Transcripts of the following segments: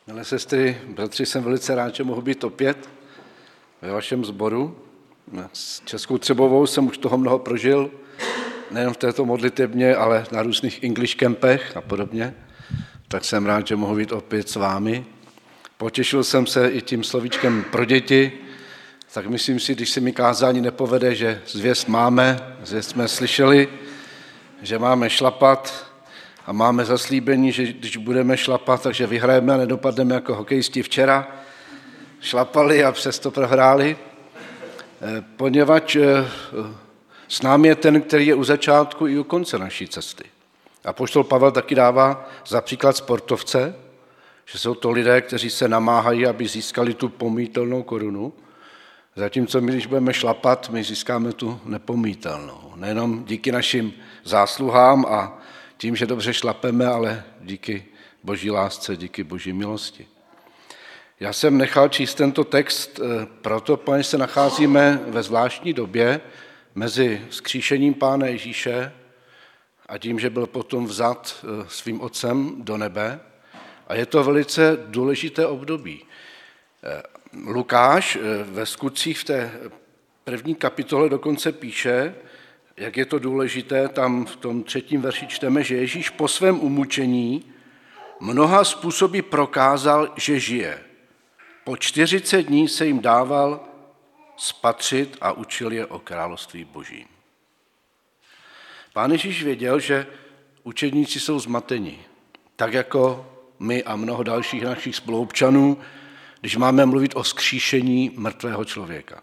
Milé sestry, bratři, jsem velice rád, že mohu být opět ve vašem sboru. S Českou Třebovou jsem už toho mnoho prožil, nejen v této modlitebně, ale na různých English campech a podobně. Tak jsem rád, že mohu být opět s vámi. Potěšil jsem se i tím slovíčkem pro děti, tak myslím si, když se mi kázání nepovede, že zvěst máme, zvěst jsme slyšeli, že máme šlapat a máme zaslíbení, že když budeme šlapat, takže vyhrajeme a nedopadneme jako hokejisti včera. Šlapali a přesto prohráli, poněvadž s námi je ten, který je u začátku i u konce naší cesty. Apoštol Pavel taky dává za příklad sportovce, že jsou to lidé, kteří se namáhají, aby získali tu pomítelnou korunu, zatímco my, když budeme šlapat, my získáme tu nepomítelnou. Nejenom díky našim zásluhám a tím, že dobře šlapeme, ale díky Boží lásce, díky Boží milosti. Já jsem nechal číst tento text proto, protože se nacházíme ve zvláštní době mezi vzkříšením Pána Ježíše a tím, že byl potom vzat svým otcem do nebe. A je to velice důležité období. Lukáš ve Skutcích v té první kapitole dokonce píše, jak je to důležité, tam v tom 3. verši čteme, že Ježíš po svém umučení mnoha způsoby prokázal, že žije. Po 40 dní se jim dával spatřit a učil je o království Božím. Pán Ježíš věděl, že učedníci jsou zmateni, tak jako my a mnoho dalších našich spoluobčanů, když máme mluvit o vzkříšení mrtvého člověka.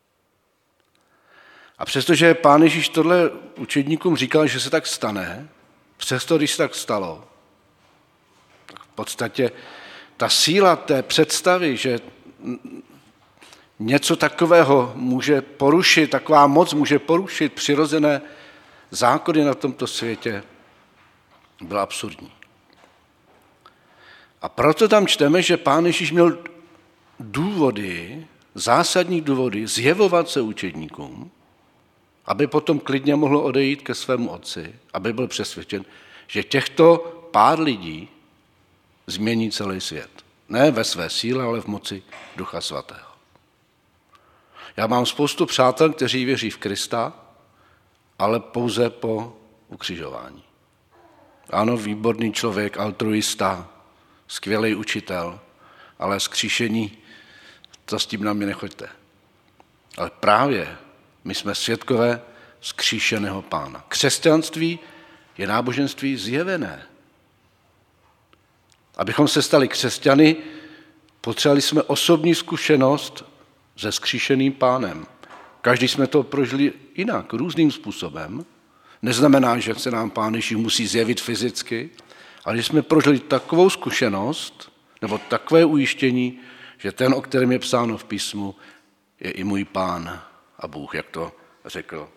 A přestože Pán Ježíš tohle učedníkům říkal, že se tak stane, přesto, když se tak stalo, tak v podstatě ta síla té představy, že něco takového může porušit, taková moc může porušit přirozené zákony na tomto světě, byla absurdní. A proto tam čteme, že Pán Ježíš měl důvody, zásadní důvody, zjevovat se učedníkům, aby potom klidně mohl odejít ke svému otci, aby byl přesvědčen, že těchto pár lidí změní celý svět. Ne ve své síle, ale v moci Ducha Svatého. Já mám spoustu přátel, kteří věří v Krista, ale pouze po ukřižování. Ano, výborný člověk, altruista, skvělý učitel, ale vzkříšení, to s tím na mě nechoďte. Ale právě my jsme svědkové vzkříšeného Pána. Křesťanství je náboženství zjevené. Abychom se stali křesťany, potřebovali jsme osobní zkušenost se vzkříšeným Pánem. Každý jsme to prožili jinak, různým způsobem. Neznamená, že se nám Pán Ježíš musí zjevit fyzicky, ale že jsme prožili takovou zkušenost nebo takové ujištění, že ten, o kterém je psáno v písmu, je i můj Pán a Bůh, jak to řekl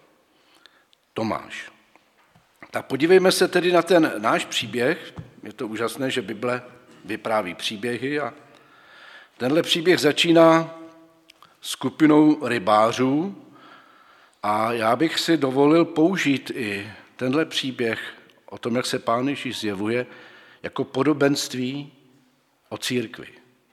Tomáš. Tak podívejme se tedy na ten náš příběh. Je to úžasné, že Bible vypráví příběhy a tenhle příběh začíná skupinou rybářů a já bych si dovolil použít i tenhle příběh o tom, jak se Pán Ježíš zjevuje, jako podobenství o církvi.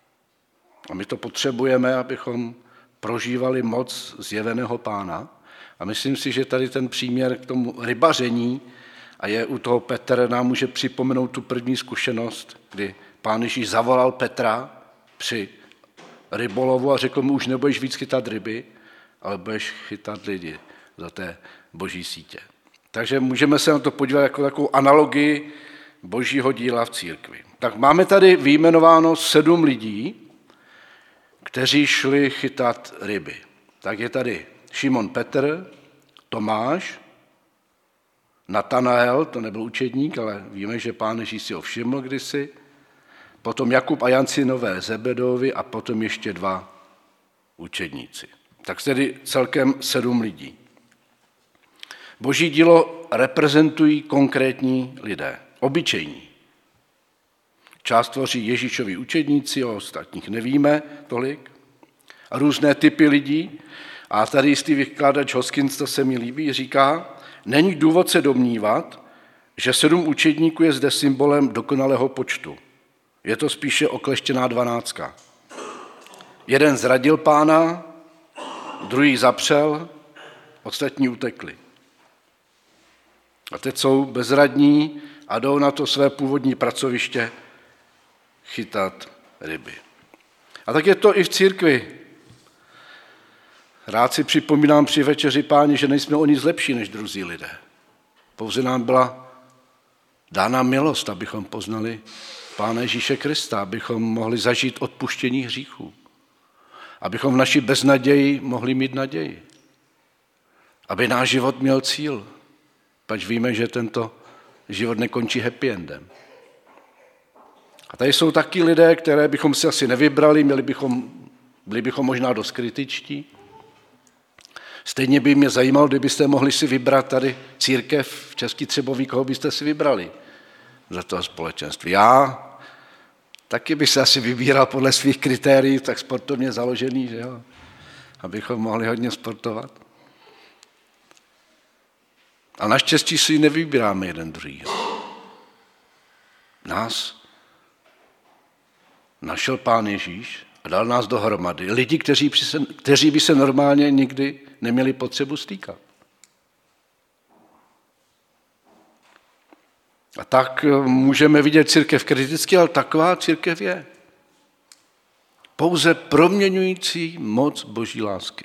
A my to potřebujeme, abychom prožívali moc zjeveného Pána. A myslím si, že tady ten příměr k tomu rybaření a je u toho Petr, nám může připomenout tu první zkušenost, kdy Pán Ježíš zavolal Petra při rybolovu a řekl mu, už nebudeš víc chytat ryby, ale budeš chytat lidi za té boží sítě. Takže můžeme se na to podívat jako takovou analogii božího díla v církvi. Tak máme tady vyjmenováno 7 lidí, kteří šli chytat ryby. Tak je tady Šimon Petr, Tomáš, Natanael, to nebyl učedník, ale víme, že Pán Ježíš si ho všiml kdysi, potom Jakub a Jan synové Zebedovi a potom ještě 2 učedníci. Tak tedy celkem 7 lidí. Boží dílo reprezentují konkrétní lidé, obyčejní. Část tvoří Ježíšovi učedníci, o ostatních nevíme tolik. A různé typy lidí. A tady jistý vykladač Hoskins, to se mi líbí, říká, není důvod se domnívat, že 7 učedníků je zde symbolem dokonalého počtu. Je to spíše okleštěná 12. Jeden zradil Pána, druhý zapřel, ostatní utekli. A teď jsou bezradní a jdou na to své původní pracoviště chytat ryby. A tak je to i v církvi. Rád si připomínám při večeři Páni, že nejsme o nic lepší než druzí lidé. Pouze nám byla dána milost, abychom poznali Pána Ježíše Krista, abychom mohli zažít odpuštění hříchů, abychom v naší beznaději mohli mít naději, aby náš život měl cíl, pač víme, že tento život nekončí happy endem. A tady jsou taky lidé, které bychom si asi nevybrali, byli bychom možná dost kritičtí. Stejně by mě zajímalo, kdybyste mohli si vybrat tady církev v Český Třebový, koho byste si vybrali za toho společenství. Já taky bych se asi vybíral podle svých kritérií, tak sportovně založený, že jo? Abychom mohli hodně sportovat. A naštěstí si nevybíráme jeden druhý. Nás našel Pán Ježíš a dal nás dohromady. Lidi, kteří by se normálně nikdy neměli potřebu stýkat. A tak můžeme vidět církev kriticky, ale taková církev je. Pouze proměňující moc Boží lásky.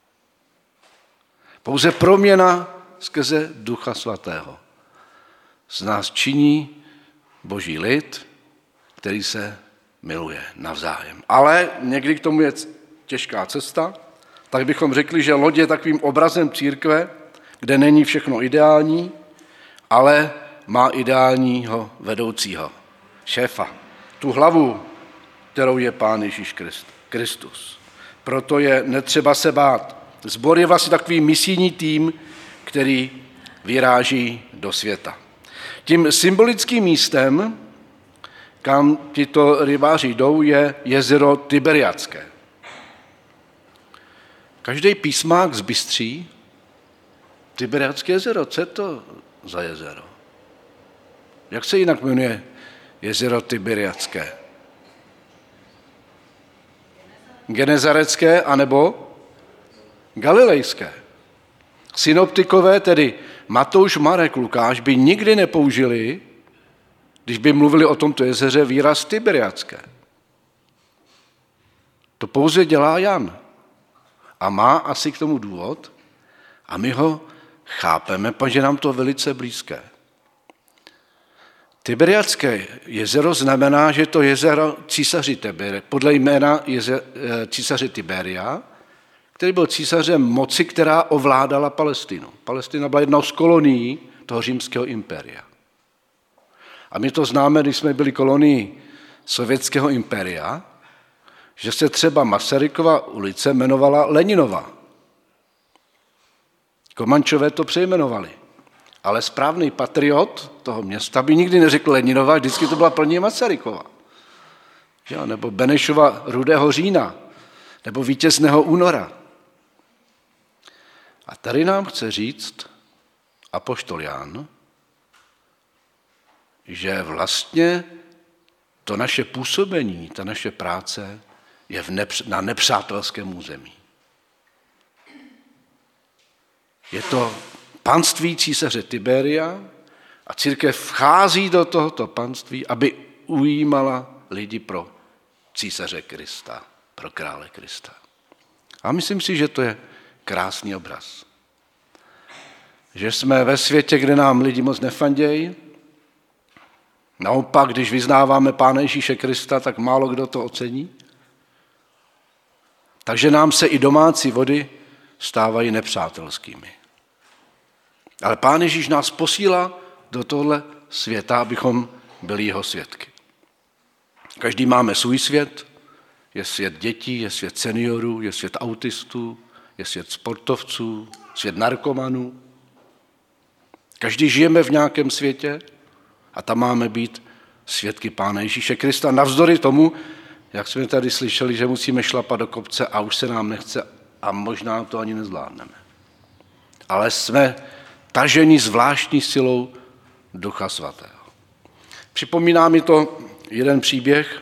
Pouze proměna skrze Ducha Svatého. Z nás činí Boží lid, který se miluje navzájem. Ale někdy k tomu je těžká cesta, tak bychom řekli, že loď je takovým obrazem církve, kde není všechno ideální, ale má ideálního vedoucího, šéfa, tu hlavu, kterou je Pán Ježíš Kristus. Proto je netřeba se bát. Sbor je vlastně takový misijní tým, který vyráží do světa. Tím symbolickým místem, kam tito rybáři jdou, je jezero Tiberiadské. Každý písmák zbystří Tiberiadské jezero. Co je to za jezero? Jak se jinak jmenuje jezero Tiberiadské? Genezarecké anebo Galilejské. Synoptikové, tedy Matouš, Marek, Lukáš, by nikdy nepoužili, když by mluvili o tomto jezeře, výraz Tiberiadské. To pouze dělá Jan. A má asi k tomu důvod a my ho chápeme, protože nám to velice blízké. Tiberiadské jezero znamená, že to jezero císaři Tiberia, podle jména císaře Tiberia, který byl císařem moci, která ovládala Palestinu. Palestina byla jednou z kolonií toho římského impéria. A my to známe, když jsme byli kolonií sovětského impéria, že se třeba Masarykova ulice jmenovala Leninova. Komančové to přejmenovali. Ale správný patriot toho města by nikdy neřekl Leninova, vždycky to byla plně Masarykova. Nebo Benešova Rudého října, nebo Vítězného února. A tady nám chce říct apoštol Jan, že vlastně to naše působení, ta naše práce je na nepřátelském území. Je to panství císaře Tiberia a církev vchází do tohoto panství, aby ujímala lidi pro císaře Krista, pro krále Krista. A myslím si, že to je krásný obraz. Že jsme ve světě, kde nám lidi moc nefandějí. Naopak, když vyznáváme Pána Ježíše Krista, tak málo kdo to ocení. Takže nám se i domácí vody stávají nepřátelskými. Ale Pán Ježíš nás posílá do tohle světa, abychom byli jeho svědky. Každý máme svůj svět, je svět dětí, je svět seniorů, je svět autistů, je svět sportovců, svět narkomanů. Každý žijeme v nějakém světě a tam máme být svědky Pána Ježíše Krista. Navzdory tomu, jak jsme tady slyšeli, že musíme šlapat do kopce a už se nám nechce a možná to ani nezvládneme. Ale jsme taženi zvláštní silou Ducha Svatého. Připomíná mi to jeden příběh.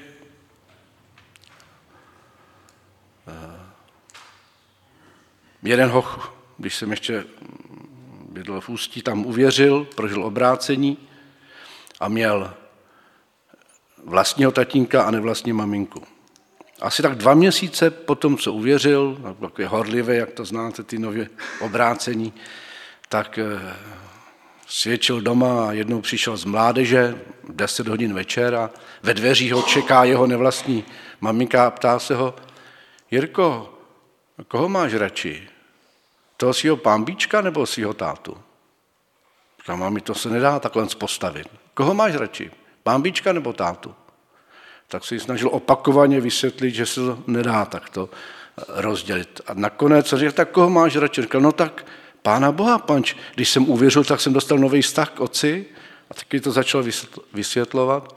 Jeden hoch, když jsem ještě bydlel v Ústí, tam uvěřil, prožil obrácení a měl vlastního tatínka a nevlastní maminku. Asi tak 2 měsíce po tom, co uvěřil, takový horlivý, jak to znáte, ty nově obrácení, tak svědčil doma a jednou přišel z mládeže, 10 hodin večer a ve dveřích ho čeká jeho nevlastní maminka a ptá se ho: Jirko, koho máš radši? Toho svýho pánbíčka nebo svýho tátu? Říká: mami, to se nedá takhle postavit. Koho máš radši? Pánbíčka nebo tátu? Tak se jí snažil opakovaně vysvětlit, že se to nedá takto rozdělit. A nakonec řekl: tak koho máš radši? Říkal: no tak Pána Boha, panč. Když jsem uvěřil, tak jsem dostal nový vztah k otci a taky to začal vysvětlovat.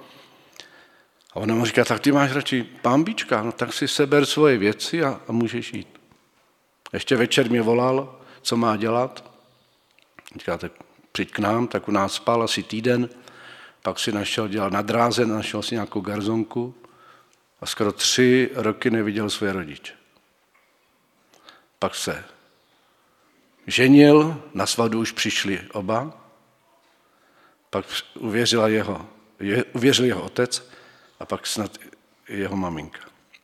A ona mu říká: tak ty máš radši pánbíčka, no tak si seber svoje věci a můžeš jít. Ještě večer mě volal, co má dělat. Říká: tak přijď k nám, tak u nás spal asi týden, pak si dělal na dráze, našel si nějakou garzonku a skoro 3 roky neviděl své rodiče. Pak se ženil, na svatbu už přišli oba, pak uvěřil jeho otec a pak snad jeho maminka.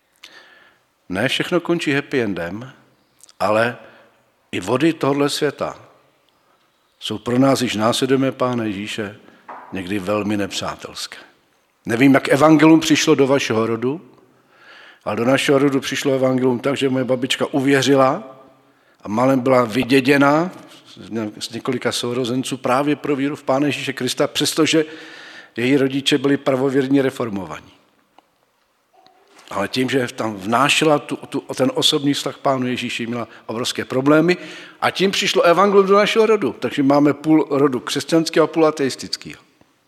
Ne všechno končí happy endem, ale i vody tohoto světa jsou pro nás, když následujeme Pána Ježíše, někdy velmi nepřátelské. Nevím, jak evangelium přišlo do vašeho rodu, ale do našeho rodu přišlo evangelium tak, že moje babička uvěřila a malem byla vyděděna z několika sourozenců právě pro víru v Pána Ježíše Krista, přestože její rodiče byli pravověrně reformovaní. Ale tím, že tam vnášela ten osobní vztah Pánu Ježíši, měla obrovské problémy a tím přišlo evangelium do našeho rodu. Takže máme půl rodu křesťanského a půl ateistického.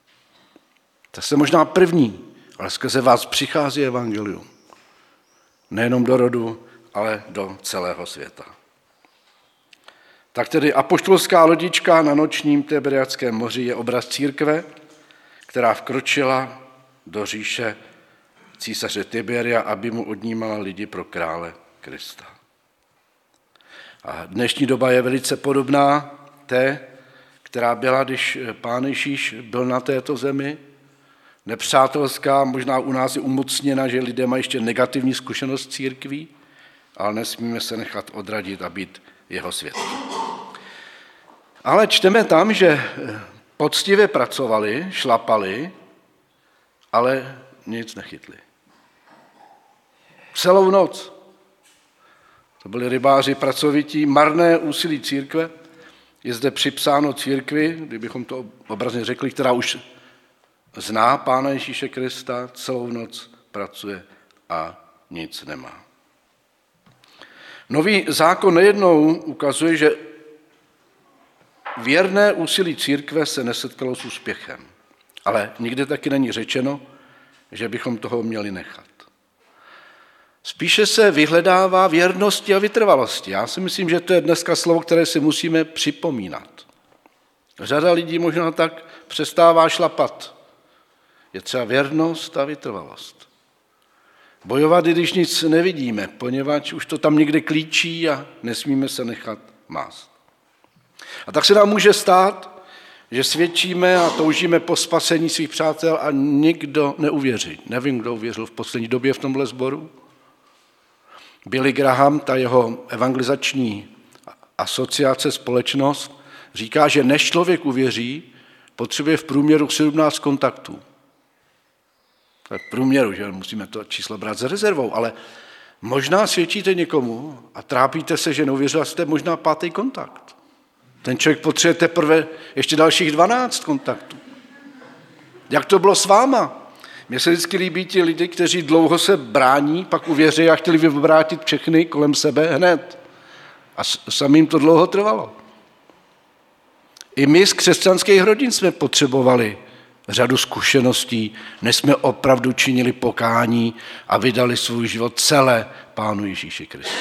To jste možná první, ale skrze vás přichází evangelium. Nejenom do rodu, ale do celého světa. Tak tedy apoštolská lodička na nočním Tiberiadském moři je obraz církve, která vkročila do říše císaře Tiberia, aby mu odnímala lidi pro krále Krista. A dnešní doba je velice podobná té, která byla, když Pán Ježíš byl na této zemi, nepřátelská, možná u nás je umocněna, že lidé mají ještě negativní zkušenost s církví, ale nesmíme se nechat odradit a být jeho svědky. Ale čteme tam, že poctivě pracovali, šlapali, ale nic nechytli. Celou noc. To byli rybáři pracovití, marné úsilí církve. Je zde připsáno církvi, kdybychom to obrazně řekli, která už zná Pána Ježíše Krista, celou noc pracuje a nic nemá. Nový zákon nejednou ukazuje, že věrné úsilí církve se nesetkalo s úspěchem, ale nikde taky není řečeno, že bychom toho měli nechat. Spíše se vyhledává věrnosti a vytrvalosti. Já si myslím, že to je dneska slovo, které si musíme připomínat. Řada lidí možná tak přestává šlapat. Je třeba věrnost a vytrvalost. Bojovat, i když nic nevidíme, poněvadž už to tam někde klíčí a nesmíme se nechat mást. A tak se nám může stát, že svědčíme a toužíme po spasení svých přátel a nikdo neuvěří. Nevím, kdo uvěřil v poslední době v tomhle sboru. Billy Graham, ta jeho evangelizační asociace, společnost, říká, že než člověk uvěří, potřebuje v průměru 17 kontaktů. To je v průměru, že musíme to číslo brát za rezervou, ale možná svědčíte někomu a trápíte se, že neuvěřil, jste možná 5. kontakt. Ten člověk potřebuje teprve ještě dalších 12 kontaktů. Jak to bylo s váma? Mně se vždycky líbí ti lidi, kteří dlouho se brání, pak uvěří a chtěli vyvrátit všechny kolem sebe hned. A samým to dlouho trvalo. I my z křesťanských rodin jsme potřebovali řadu zkušeností, než jsme opravdu činili pokání a vydali svůj život celé Pánu Ježíši Kristu.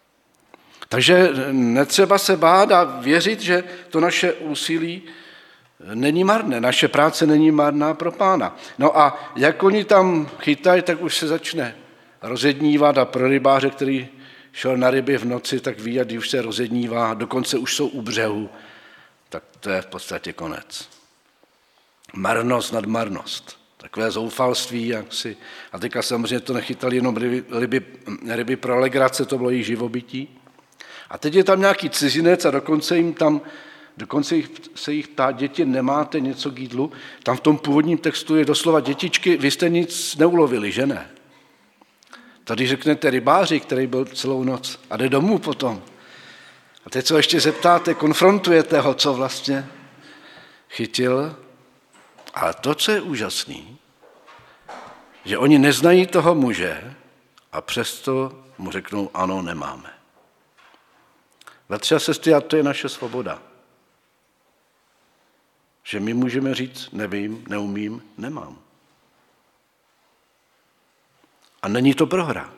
Takže netřeba se bát a věřit, že to naše úsilí není marné, naše práce není marná pro Pána. No a jak oni tam chytají, tak už se začne rozednívat a pro rybáře, který šel na ryby v noci, tak ví, a když už se rozednívá, dokonce už jsou u břehu, tak to je v podstatě konec. Marnost nad marnost. Takové zoufalství, jak si. A teďka samozřejmě to nechytali jenom ryby pro legrace, to bylo jejich živobytí. A teď je tam nějaký cizinec a dokonce se jich ptá, děti, nemáte něco k jídlu? Tam v tom původním textu je doslova, dětičky, vy jste nic neulovili, že ne? Tady řeknete rybáři, který byl celou noc a jde domů potom. A teď co ještě zeptáte, konfrontujete ho, co vlastně chytil. Ale to, co je úžasný, že oni neznají toho muže a přesto mu řeknou, ano, nemáme. Bratři a sestry, a to je naše svoboda. Že my můžeme říct, nevím, neumím, nemám. A není to prohra.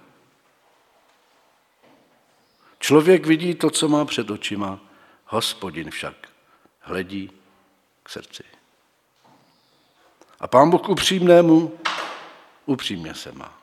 Člověk vidí to, co má před očima, Hospodin však hledí k srdci. A Pán Bůh upřímnému upřímně se má.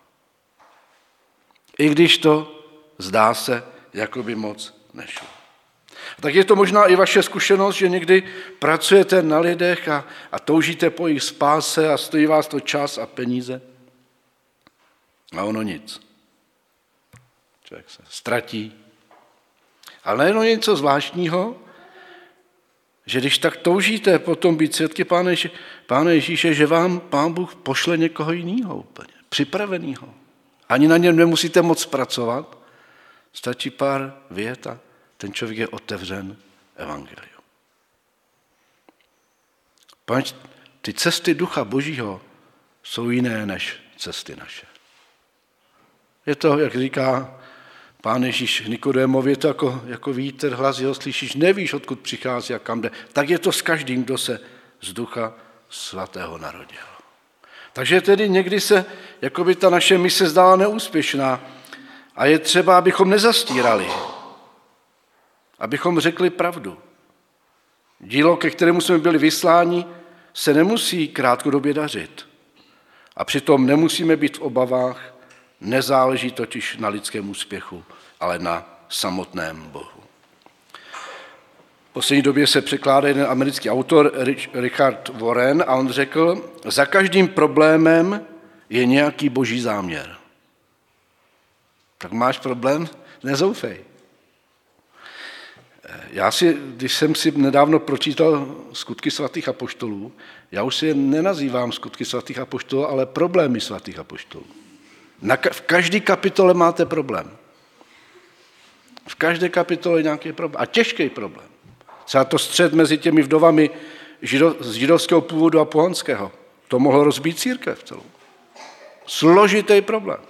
I když to zdá se, jako by moc nešlo. A tak je to možná i vaše zkušenost, že někdy pracujete na lidech a toužíte po jejich spáse a stojí vás to čas a peníze. A ono nic. Člověk se ztratí. Ale najednou je něco zvláštního, že když tak toužíte potom být svědky Pána Ježíše, že vám Pán Bůh pošle někoho jiného úplně, připravenýho. Ani na něm nemusíte moc pracovat, stačí pár vět a ten člověk je otevřen evangeliu. Pač ty cesty Ducha Božího jsou jiné než cesty naše. Je to, jak říká Pán Ježíš Nikodémovi, je to jako vítr, hlas jeho slyšíš, nevíš, odkud přichází a kam jde. Tak je to s každým, kdo se z Ducha Svatého narodil. Takže tedy někdy se, jako by ta naše mise zdála neúspěšná a je třeba, abychom nezastírali, abychom řekli pravdu. Dílo, ke kterému jsme byli vysláni, se nemusí krátkodobě dařit. A přitom nemusíme být v obavách, nezáleží totiž na lidském úspěchu, ale na samotném Bohu. V poslední době se překládá jeden americký autor Richard Warren a on řekl, za každým problémem je nějaký boží záměr. Tak máš problém? Nezoufej. Když jsem si nedávno pročítal Skutky svatých apoštolů, já už si je nenazývám Skutky svatých apoštolů, ale problémy svatých apoštolů. V každé kapitole máte problém. V každé kapitole nějaký problém. A těžký problém. Třeba to střet mezi těmi vdovami z židovského původu a pohanského. To mohlo rozbít církev celou. Složitý problém.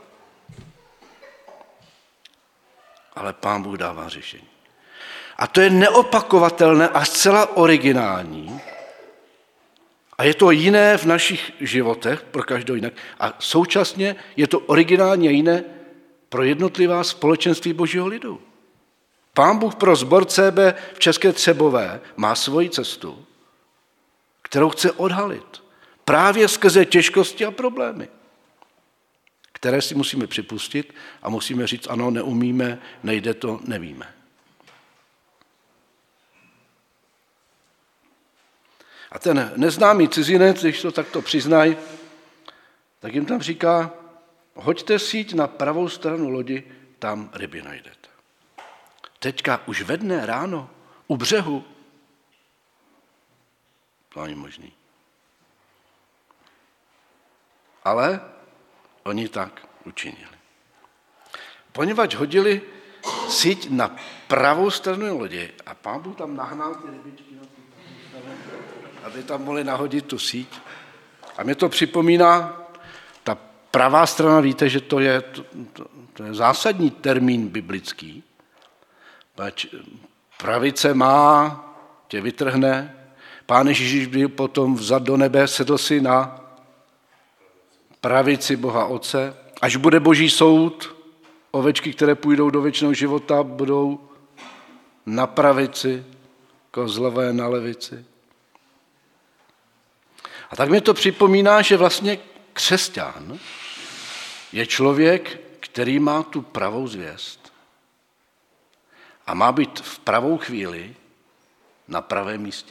Ale Pán Bůh dává řešení. A to je neopakovatelné a zcela originální. A je to jiné v našich životech, pro každého jinak. A současně je to originálně jiné pro jednotlivá společenství Božího lidu. Pán Bůh pro sbor CB v České Třebové má svoji cestu, kterou chce odhalit. Právě skrze těžkosti a problémy, které si musíme připustit a musíme říct, ano, neumíme, nejde to, nevíme. A ten neznámý cizinec, když to takto přiznají, tak jim tam říká, hoďte síť na pravou stranu lodi, tam ryby najdete. Teďka už ve dne ráno u břehu, to není možný. Ale oni tak učinili. Poněvadž hodili síť na pravou stranu lodi a Pán Bůh tam nahnal ty rybičky na tu aby tam mohli nahodit tu síť. A mě to připomíná, ta pravá strana, víte, že to je zásadní termín biblický. Pravice má, tě vytrhne. Pán Ježíš byl potom vzat do nebe, sedl si na pravici Boha Otce. Až bude Boží soud, ovečky, které půjdou do věčného života, budou na pravici, kozlové na levici. A tak mi to připomíná, že vlastně křesťan je člověk, který má tu pravou zvěst a má být v pravou chvíli na pravém místě.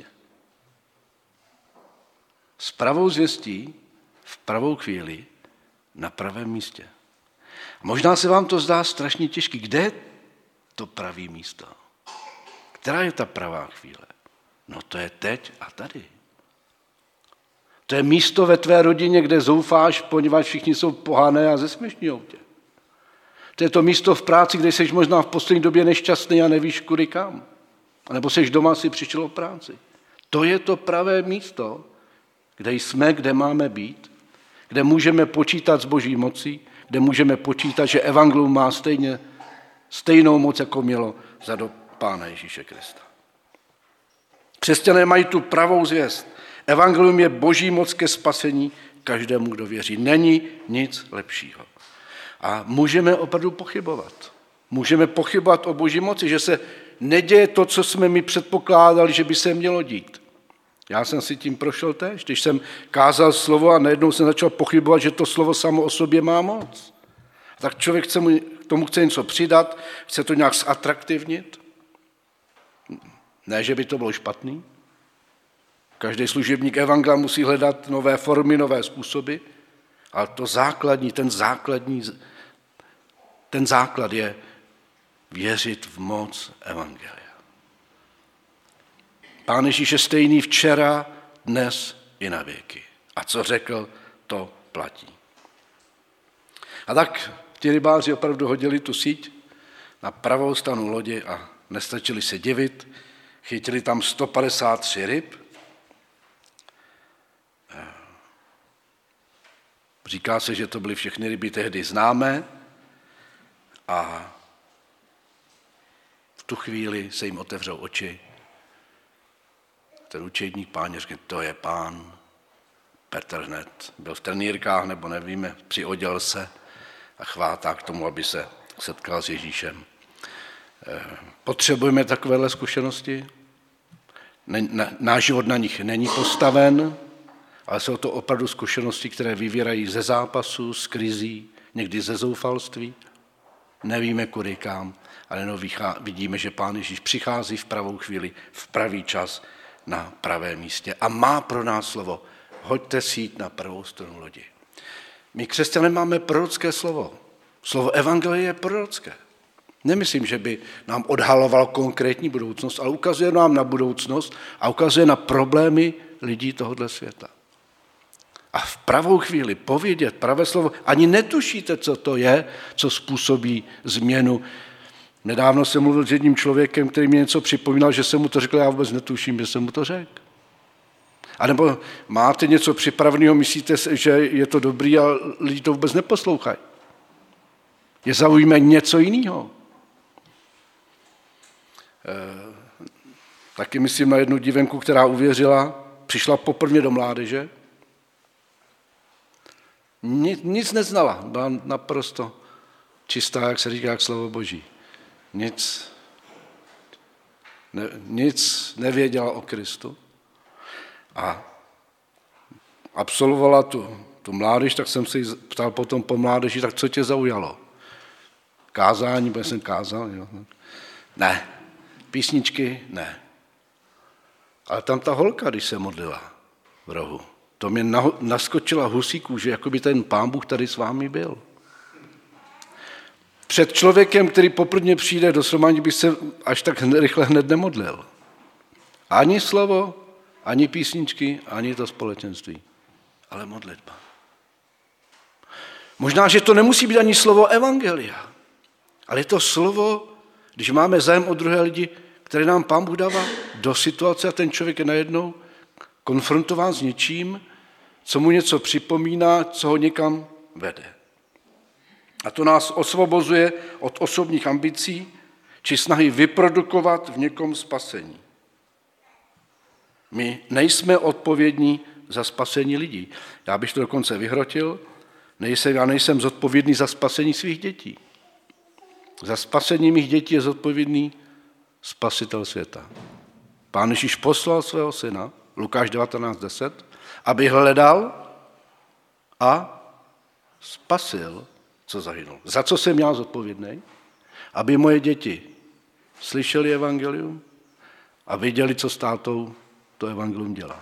S pravou zvěstí v pravou chvíli na pravém místě. Možná se vám to zdá strašně těžký. Kde je to pravý místo? Která je ta pravá chvíle? No to je teď a tady. To je místo ve tvé rodině, kde zoufáš, poněvadž všichni jsou pohané a zesměšňujou tě. To je to místo v práci, kde jsi možná v poslední době nešťastný a nevíš kudy kam. A nebo jsi doma, si přišel o práci. To je to pravé místo, kde jsme, kde máme být, kde můžeme počítat s Boží mocí, kde můžeme počítat, že evangelium má stejnou moc, jako mělo za dob Pána Ježíše Krista. Křesťané mají tu pravou zvěst. Evangelium je Boží moc ke spasení každému, kdo věří. Není nic lepšího. A můžeme opravdu pochybovat. Můžeme pochybovat o Boží moci, že se neděje to, co jsme my předpokládali, že by se mělo dít. Já jsem si tím prošel též, když jsem kázal slovo a najednou jsem začal pochybovat, že to slovo samo o sobě má moc. A tak člověk k tomu chce něco přidat, chce to nějak zatraktivnit. Ne, že by to bylo špatný. Každý služebník evangelia musí hledat nové formy, nové způsoby, ale to základní, ten základ je věřit v moc evangelia. Pán Ježíš je stejný včera, dnes i na věky. A co řekl, to platí. A tak ti rybáři opravdu hodili tu síť na pravou stranu lodi a nestačili se divit. Chytili tam 153 ryb. Říká se, že to byly všechny ryby tehdy známé a v tu chvíli se jim otevřou oči. Ten učedník Páně řekne, to je Pán. Petr hned byl v trenýrkách, nebo nevíme, přioděl se a chvátá k tomu, aby se setkal s Ježíšem. Potřebujeme takovéhle zkušenosti? Náš život na nich není postaven, ale jsou to opravdu zkušenosti, které vyvírají ze zápasu, z krizí, někdy ze zoufalství. Nevíme kudy kam, ale vidíme, že Pán Ježíš přichází v pravou chvíli, v pravý čas, na pravém místě a má pro nás slovo. Hoďte síť na pravou stranu lodi. My křesťané máme prorocké slovo. Slovo evangelie je prorocké. Nemyslím, že by nám odhalovalo konkrétní budoucnost, ale ukazuje nám na budoucnost a ukazuje na problémy lidí tohoto světa. A v pravou chvíli povědět pravé slovo, ani netušíte, co to je, co způsobí změnu. Nedávno jsem mluvil s jedním člověkem, který mi něco připomínal, že jsem mu to řekl, já vůbec netuším, že jsem mu to řekl. A nebo máte něco připraveného, myslíte, že je to dobrý a lidi to vůbec neposlouchají. Je zaujme něco jiného. Taky myslím na jednu divenku, která uvěřila, přišla poprvé do mládeže. Nic neznala, byla naprosto čistá, jak se říká, jak slovo Boží. Nic nevěděla o Kristu. A absolvovala tu mládež, tak jsem se jí ptal potom po mládeži, tak co tě zaujalo? Kázání, protože jsem kázal. Jo. Ne. Písničky? Ne. Ale tam ta holka, když se modlila v rohu, to mě naskočila husí kůže, jako by ten Pán Bůh tady s vámi byl. Před člověkem, který poprvé přijde do shromáždění, by se až tak rychle hned nemodlil. Ani slovo, ani písničky, ani to společenství, ale modlitba. Možná, že to nemusí být ani slovo evangelia, ale je to slovo, když máme zájem o druhé lidi, které nám Pán Bůh dává do situace a ten člověk je najednou konfrontován s něčím, co mu něco připomíná, co ho někam vede. A to nás osvobozuje od osobních ambicí či snahy vyprodukovat v někom spasení. My nejsme odpovědní za spasení lidí. Já bych to dokonce vyhrotil. Já nejsem zodpovědný za spasení svých dětí. Za spasení mých dětí je zodpovědný Spasitel světa. Pán Ježíš poslal svého syna, Lukáš 19:10, aby hledal a spasil, co zahynul. Za co jsem já zodpovědný? Aby moje děti slyšeli evangelium a viděli, co s tátou to evangelium dělá.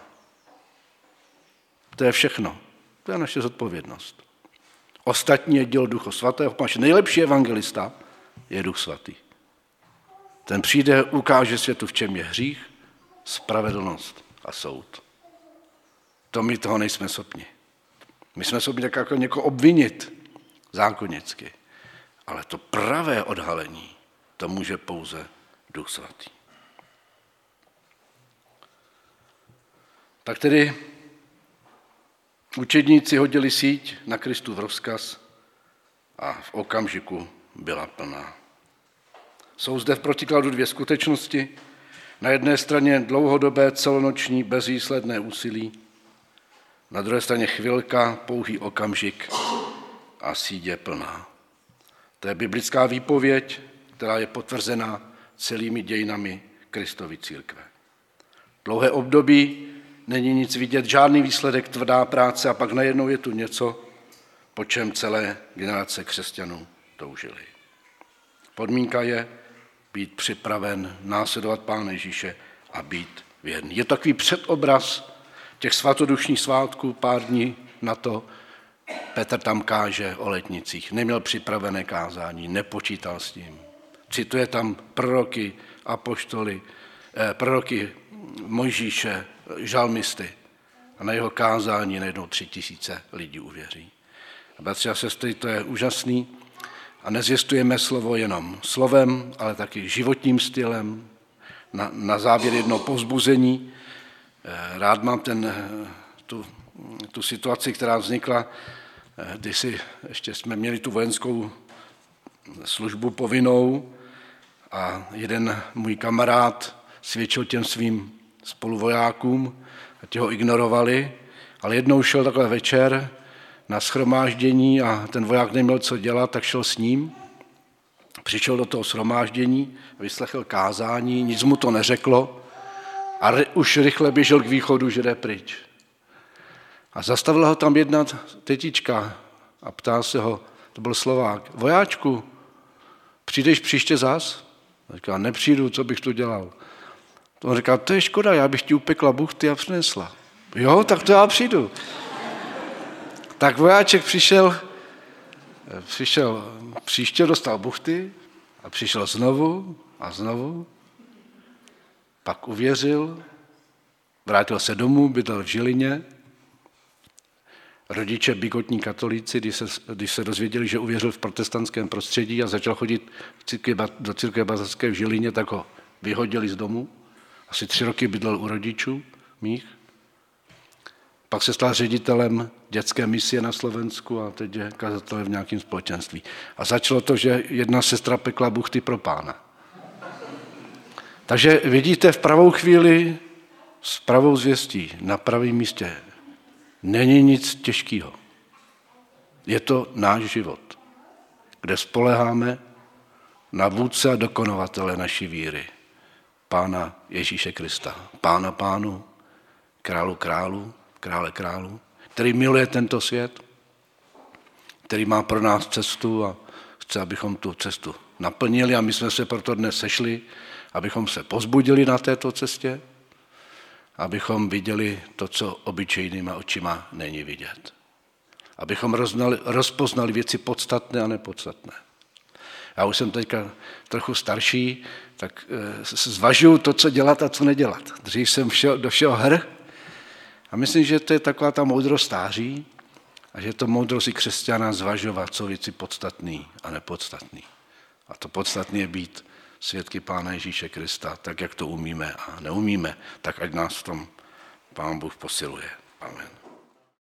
To je všechno. To je naše zodpovědnost. Ostatní je dělo Ducha Svatého. Náš nejlepší evangelista je Duch Svatý. Ten přijde, ukáže světu, v čem je hřích, spravedlnost a soud. To my toho nejsme schopni. My jsme schopni tak jako někoho obvinit zákonicky. Ale to pravé odhalení, to může pouze Duch Svatý. Tak tedy učedníci hodili síť na Kristův rozkaz a v okamžiku byla plná. Jsou zde v protikladu dvě skutečnosti. Na jedné straně dlouhodobé celonoční bezvýsledné úsilí, na druhé straně chvilka, pouhý okamžik a síť je plná. To je biblická výpověď, která je potvrzená celými dějinami Kristovy církve. Dlouhé období, není nic vidět, žádný výsledek, tvrdá práce a pak najednou je tu něco, po čem celé generace křesťanů toužily. Podmínka je být připraven následovat Pána Ježíše a být věrný. Je takový předobraz těch svatodušních svátků, pár dní na to Petr tam káže o letnicích. Neměl připravené kázání, nepočítal s tím. Cituje tam proroky, apoštoly, proroky Mojžíše, žalmisty. A na jeho kázání najednou 3000 lidí uvěří. A bratři a sestry, to je úžasný. A nezvěstujeme slovo jenom slovem, ale taky životním stylem. Na závěr jedno povzbuzení. Rád mám tu situaci, která vznikla, když ještě jsme měli tu vojenskou službu povinnou a jeden můj kamarád svědčil těm svým spoluvojákům a ti ho ignorovali, ale jednou šel takhle večer na shromáždění a ten voják neměl co dělat, tak šel s ním. Přišel do toho shromáždění, vyslechl kázání, nic mu to neřeklo a už rychle běžel k východu, že jde pryč. A zastavila ho tam jedna tetička a ptá se ho, to byl Slovák, vojáčku, přijdeš příště zas? A říká, nepřijdu, co bych tu dělal? On říká, to je škoda, já bych ti upekla buchty a přinesla. Jo, tak to já přijdu. Tak vojáček přišel příště, dostal buchty a přišel znovu a znovu. Pak uvěřil, vrátil se domů, bydlel v Žilině. Rodiče bigotní katolíci, když se dozvěděli, že uvěřil v protestantském prostředí a začal chodit do církve bazilské v Žilině, tak ho vyhodili z domu. Asi 3 roky bydlel u rodičů mých. Pak se stal ředitelem dětské misie na Slovensku a teď je kazatelem v nějakém společenství. A začalo to, že jedna sestra pekla buchty pro Pána. Takže vidíte, v pravou chvíli s pravou zvěstí na pravém místě není nic těžkého. Je to náš život, kde spoléháme na vůdce a dokonovatele naší víry, Pána Ježíše Krista, Pána pánů, králu králů, krále králů, který miluje tento svět, který má pro nás cestu a chce, abychom tu cestu naplnili a my jsme se proto dnes sešli, abychom se pozbudili na této cestě, abychom viděli to, co obyčejnýma očima není vidět. Abychom rozpoznali věci podstatné a nepodstatné. Já už jsem teďka trochu starší, tak zvažuju to, co dělat a co nedělat. Dřív jsem do všeho hr a myslím, že to je taková ta moudrost stáří a že je to moudrost i křesťana zvažovat, co věci podstatný a nepodstatný. A to podstatné je být svědky Pána Ježíše Krista, tak jak to umíme a neumíme, tak ať nás v tom Pán Bůh posiluje. Amen.